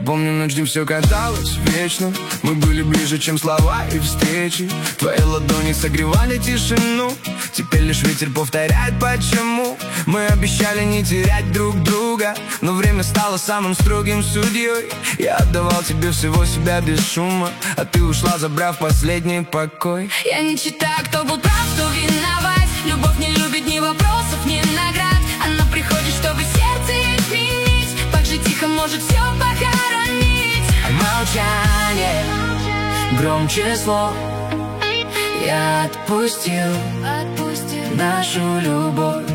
помню, ночь днем все казалось вечно. Мы были ближе, чем слова и встречи. Твои ладони согревали тишину. Теперь лишь ветер повторяет почему. Мы обещали не терять друг друга, но время стало самым строгим судьей. Я отдавал тебе всего себя без шума, а ты ушла, забрав последний покой. Я не читаю, кто был прав, кто виноват. Любовь не любит ни вопросов, ни наград. Она приходит, чтобы сердце изменить. Так же тихо может все похоронить. Молчание громче слов. Я отпустил нашу любовь.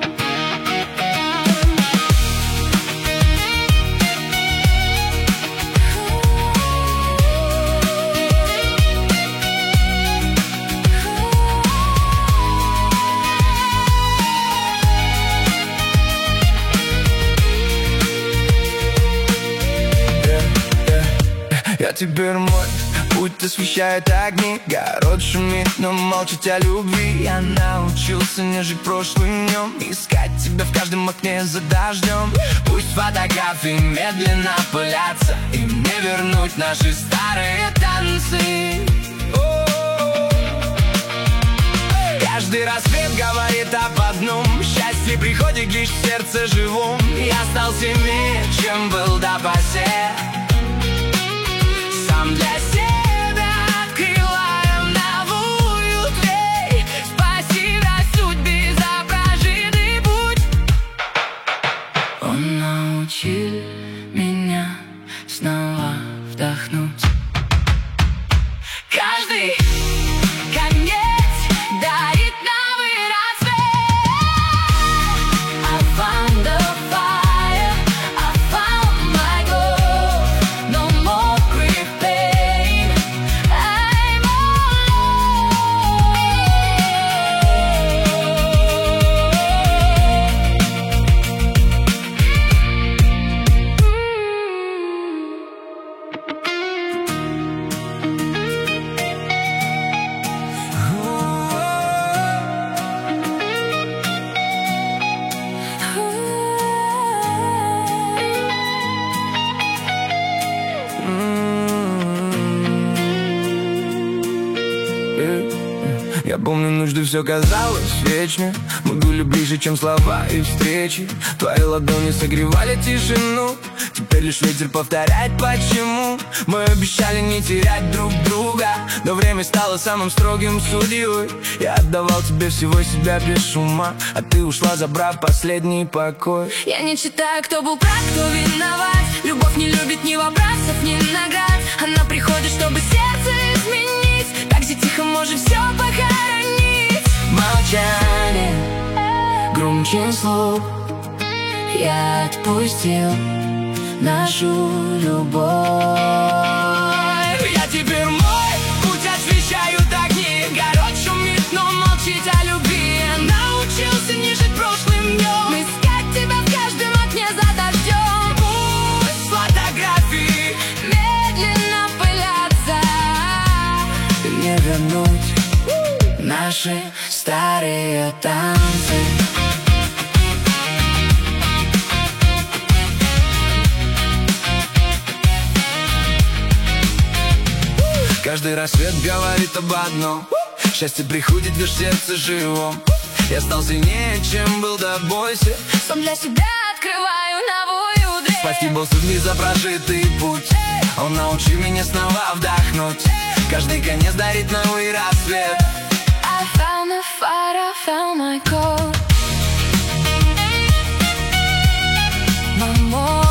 Я теперь мой, путь освещает огни. Город шумит, но молчит о любви. Я научился не жить прошлым днем, искать тебя в каждом окне за дождем. Пусть фотографии медленно пылятся, и мне вернуть наши старые танцы. Каждый рассвет говорит об одном: счастье приходит лишь в сердце живом. Я стал сильнее, чем был допосе. Сам для себя открываем новую дверь. Спасибо судьбе за прожитый путь. Он научил меня снова вдохнуть. Каждый конец дарит новый рассвет. I found the fire, I found my glow. No more grief, pain, I'm Я помню, ночь, да все казалось вечно. Мы были ближе, чем слова и встречи. Твои ладони согревали тишину. Теперь лишь ветер повторяет почему. Мы обещали не терять друг друга, но время стало самым строгим судьей. Я отдавал тебе всего себя без шума, а ты ушла, забрав последний покой. Я не читаю, кто был прав, кто виноват. Любовь не любит ни вопросов, ни наград. Она приходит, чтобы сердце изменить. Так же тихо может все похоронить. Молчание громче слов. Я отпустил нашу любовь. Я теперь мой, путь освещают огни. Город шумит, но молчит о любви. Я научился не жить прошлым днем, Искать тебя в каждом окне за дождем. пусть фотографии Медленно пылятся. не вернуть наши старые танцы. Каждый рассвет говорит об одном: счастье приходит лишь в сердце живом. Я стал сильнее, чем был, да бойся. Сам для себя открываю новую дверь. Спасибо судьбе за прожитый путь. Он научил меня снова вдохнуть. Каждый конец дарит новый рассвет. I found the fire, I found my goal. No more